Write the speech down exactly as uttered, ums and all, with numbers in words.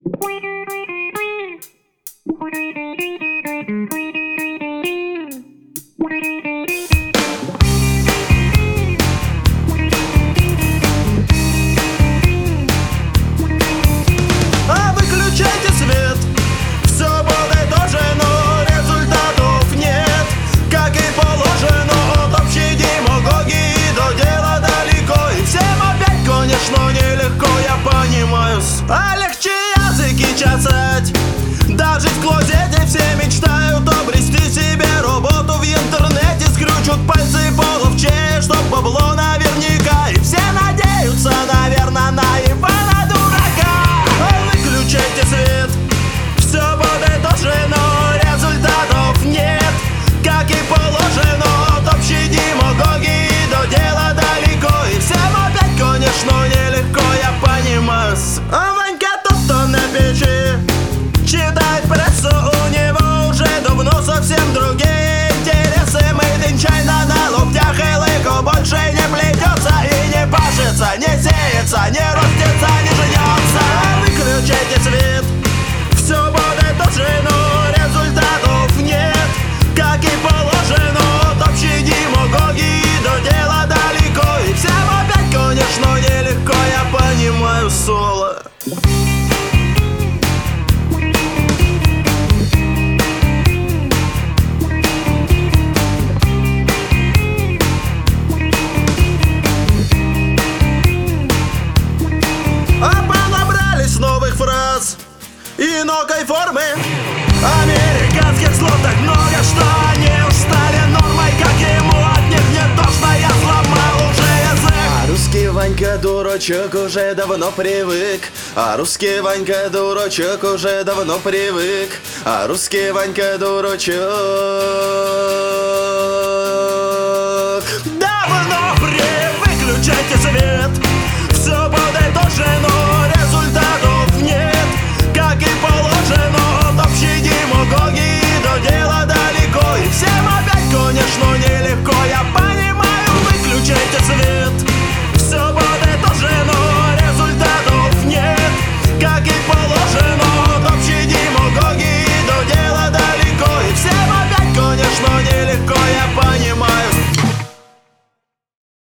А выключайте свет, все будет тоже, но результатов нет. Как и положено, от общей демагогии до дела далеко. И всем опять, конечно, нелегко, я понимаю. А легче языки чесать. Даже в клозете все мечтают обрести себе работу в интернете. Скрючат пальцы половче, чтоб бабло наверняка. И все надеются, наверное, на Ивана Дурака. Выключайте свет, все будет тоже, но результатов нет. Как и положено, от общей демагогии до дела далеко. И всем опять, конечно, нелегко, я понимаю. А Ванька тут-то на печи читает прессу, у него уже давно совсем другие интересы. Made in China на локтях, и лыко больше не плетется и не пашется, не сеется, не растется, не жнется. Выключайте свет, все будет тоже, но результатов нет. Как и положено, от общей демагогии до дела далеко. И всем опять, конечно, нелегко, я понимаю соло. Новых фраз и новой формы американских слов так много, что они устали нормой. Как ему от них не тошно, я сломал уже язык. А русский Ванька дурачок уже давно привык. А русский Ванька дурачок уже давно привык. А русский Ванька дурачок